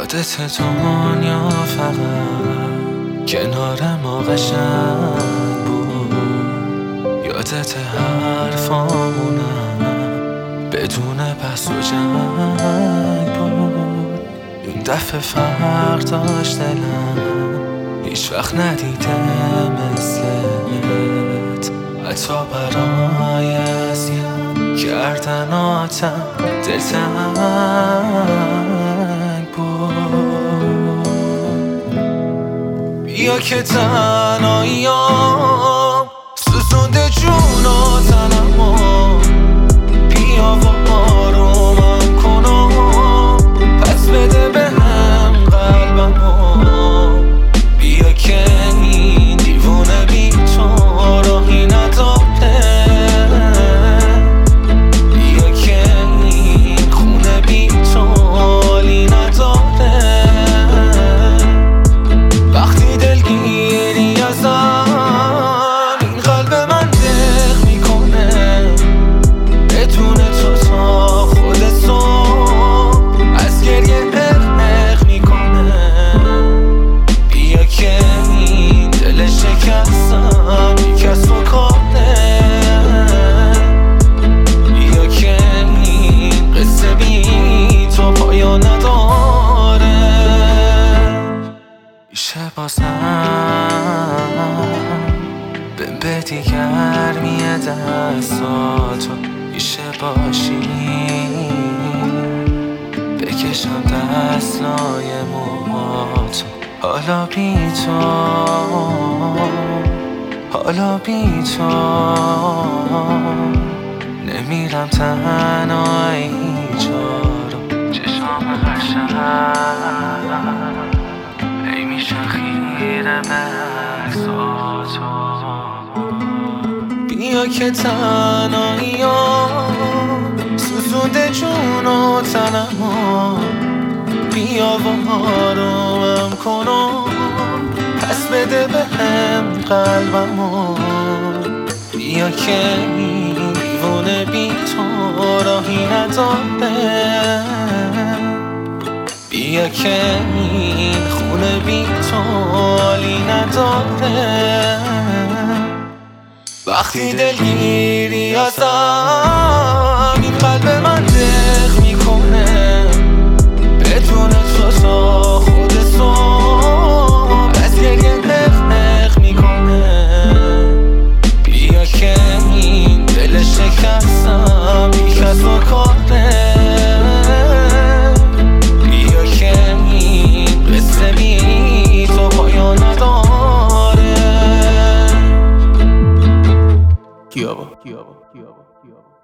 یادت دنیا فقط کنار ما قشنگ بود، یادت حرفامونم بدون بحث و جنگ بود. این دفعه فرق داشت دلم، هیچ وقت ندیده مثلت، حتی برای اذیت کردناتم دلتنگ بود. بیا که تنهاییام سوزونده جون و تنمو، بیا و آرومم کن و پس بده بهم قلبمو. بیا که این دیوونه بی تو راهی نداره، بیا که این خونه بی تو حالی نداره. وقتی دلگیری ازم این قلب من دق میکنه، بدون تو تا خود صبح از گریه اق میکنه. بیا که این دل شکستم کس و کاره، بیا که این قصه بی تو پایان نداره. میشه بازم بهم بدی گرمی دستاتو، میشه باشی بکشم دستای موهاتو. حالا بی تو، حالا بی تو نمیرم تنها اینجا رو. چشام هر شب ای میشن خیره به عکساتو. بیا که تنهاییام سوزونده جون و تنمو، بیا و آرومم کن و پس بده بهم قلبمو. بیا که این دیوونه بی تو راهی نداره، بیا که این خونه بی تو حالی نداره. وقتی دلگیری ازم این قلب من دق میکنه، بدون تو تا خود صبح از گریه نق میکنه. بیا که این دل شکستم بی کس و کاره، بیا که این قصه بی تو پایان نداره. کیابا